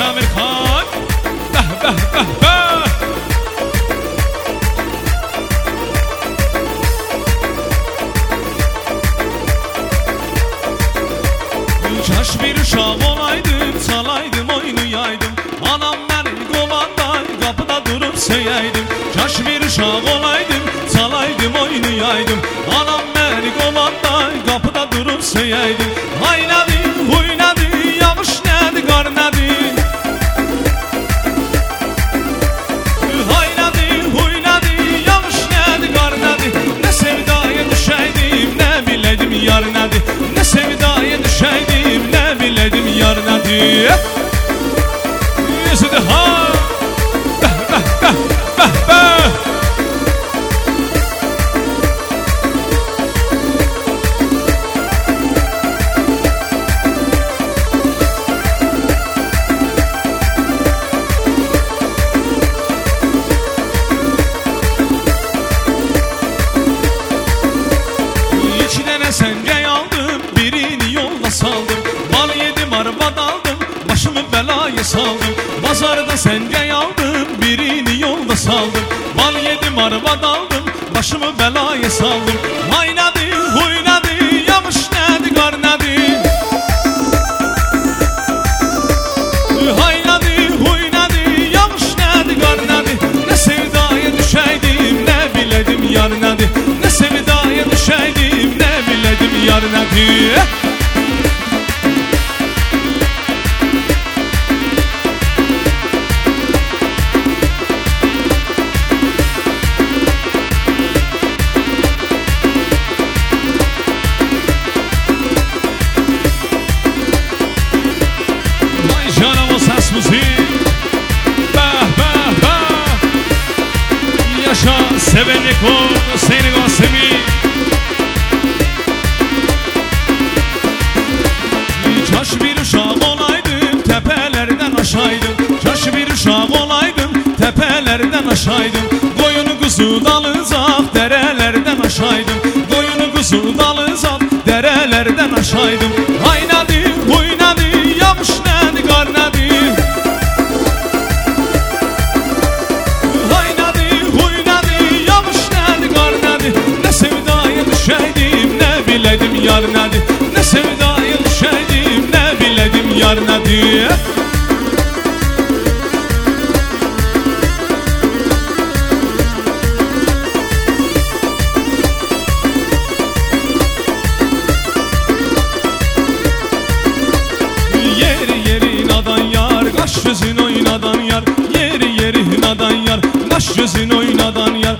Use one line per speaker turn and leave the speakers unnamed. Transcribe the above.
Samir Khan. Beh beh beh beh. Kaş bir uşaq olaydım, çalaydım, oynayaydım. Anam beni qovanda qapıda durup söyəydim. Kaş bir uşaq olaydım, çalaydım, oynayaydım. Anam beni qovanda qapıda durup söyəydim. Haynadı, huynadı, yağış nədi, qar nədi. Haynadı, huynadı, yağış nədi, qar nədi. Nə sevdaya düşəydim, nə biləydim yar nədi. Nə sevdaya düşəydim, nə biləydim yar nədi. Yüzüdü ha, bəh bəh bəh bəh bəh. İki dənə səngək aldım, birini yolda saldım. Bal yedim, arvad aldım, başımı belaya saldım. Bazarda səngək aldım, birini yolda saldım. Bal yedim, arvad aldım, başımı belaya saldım. Haynadı, huynadı, yağış nədi, qar nədi. Haynadı, huynadı, yağış nədi, qar nədi. Nə sevdaya düşəydim, nə biləydim yar nədi. Nə sevdaya düşəydim, nə biləydim yar nədi. Vay canım o ses müziği. Bah bah bah. Yaşa seveni kol, seni Qasimi. Kaş bir uşaq olaydım, təpələrdən aşaydım. Kaş bir uşaq olaydım, təpələrdən aşaydım. Qoyunu quzu dalınzaq, dərələrdən aşaydım. Qoyunu quzu dalınzaq, dərələrdən aşaydım. Haynadı, huynadı, yağış nədi, qar nədi. Haynadı, huynadı, yağış nədi, qar nədi. Nə sevdaya düşəydim, nə biləydim yar nədi. Nə sevdaya düşəydim, nə biləydim yar nədi. Yeri yeri nadan yar, qaş gözün oynadan yar. Yeri yeri nadan yar, qaş gözün oynadan yar.